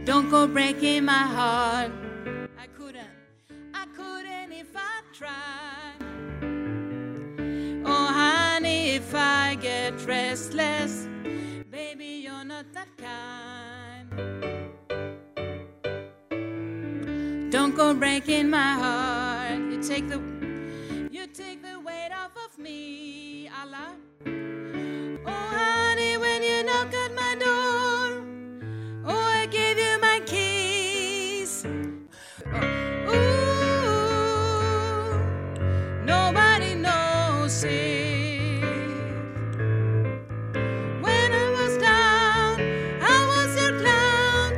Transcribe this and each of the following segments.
Don't go breaking my heart. I couldn't if I tried. Oh honey, if I get restless, baby, you're not that kind. Don't go breaking my heart. You take the weight off of me, Allah. Oh honey, when you knock at my door, oh I gave you my keys. Ooh, nobody knows it. When I was down, I was your clown.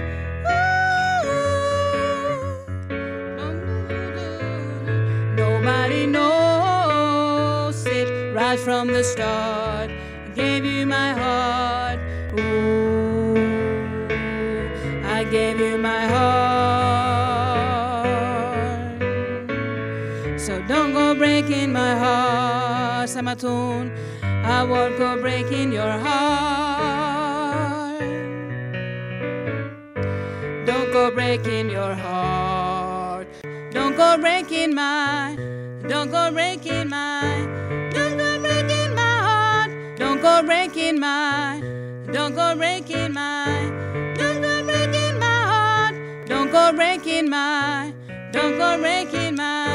Ooh, nobody knows it. Right from the start, I gave you my heart. Ooh, I gave you my heart. So don't go breaking my heart, Samatun. I won't go breaking your heart. Don't go breaking your heart. Don't go breaking my. Don't go breaking my. Don't go breaking my heart. Don't go breaking my. Don't go breaking my. Don't go breaking my heart. Don't go breaking my. Don't go breaking my.